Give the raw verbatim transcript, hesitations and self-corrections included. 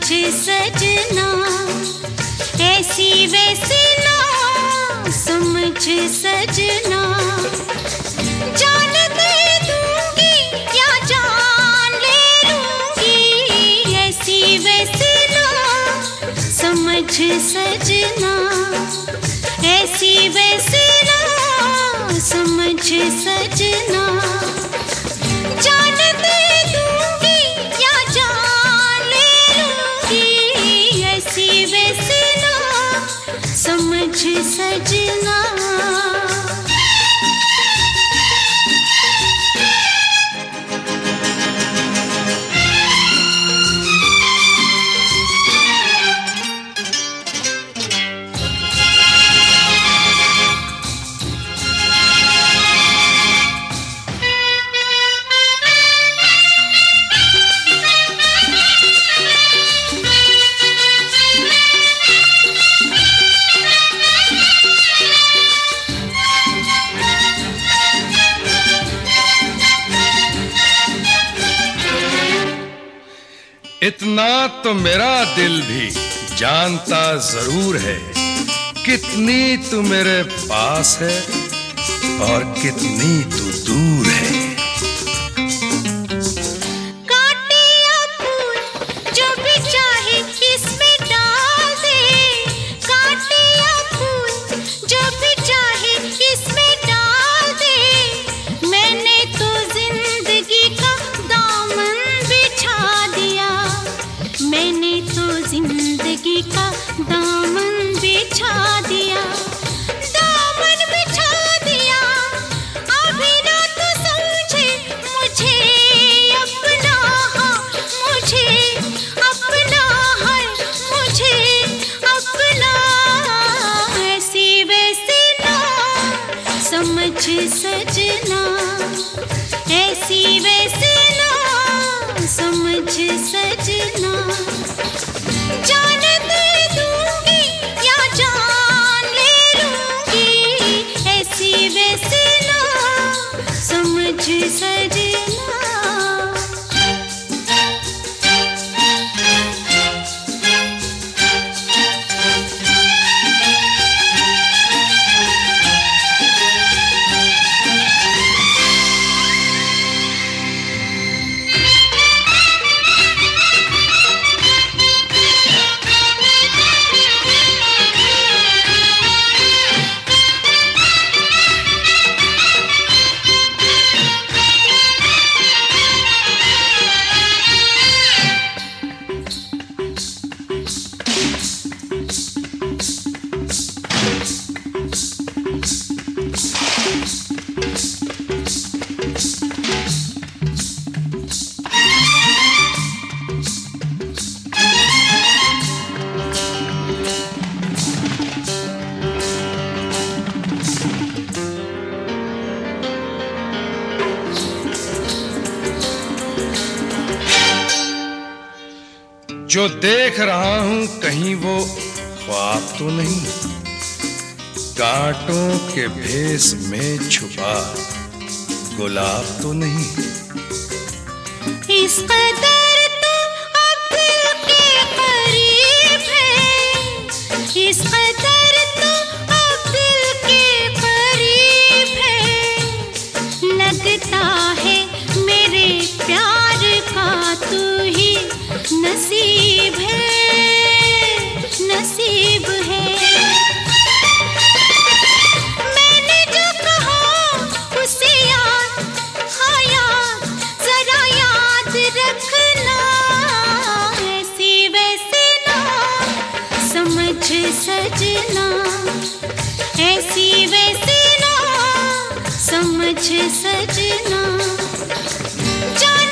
सजना, ऐसी वैसी ना समझ सजना। जान दे दूंगी या जान ले लूंगी, ऐसी वैसी ना समझ सजना, ऐसी वैसी ना समझ सजना। जान दे दूंगी या जान ले लूंगी, ऐसी वैसी ना समझ सजना। इतना तो मेरा दिल भी जानता जरूर है, कितनी तू मेरे पास है और कितनी तू दूर है। काटे या फूल जो भी चाहे इसमें डाल दे, काटे या फूल जो भी चाहे इसमें डाल दे। मैंने तो जिंदगी का दामन बिछा दिया, मैंने तो जिंदगी का दामन बिछा दिया, दामन बिछा दिया। अभी ना तो समझे मुझे अपना, हाँ मुझे अपना है, मुझे अपना। ऐसी वैसी ना समझ सजना, ऐसी वैसी ना समझ सजना। जान दे दूंगी या जान ले लूंगी, ऐसी वैसी ना समझ सजना। जो देख रहा हूं कहीं वो ख्वाब तो नहीं, कांटों के भेस में छुपा गुलाब तो नहीं। इस कदर तो अब दिल के करीब है, इस कदर तो अब दिल के करीब है। लगता है मेरे प्यार का तू ही नसीब है, नसीब है। मैंने जो कहा उसे याद, हाँ याद, जरा याद रखना। ऐसी वैसी ना समझ सजना, ऐसी वैसी ना समझ सजना।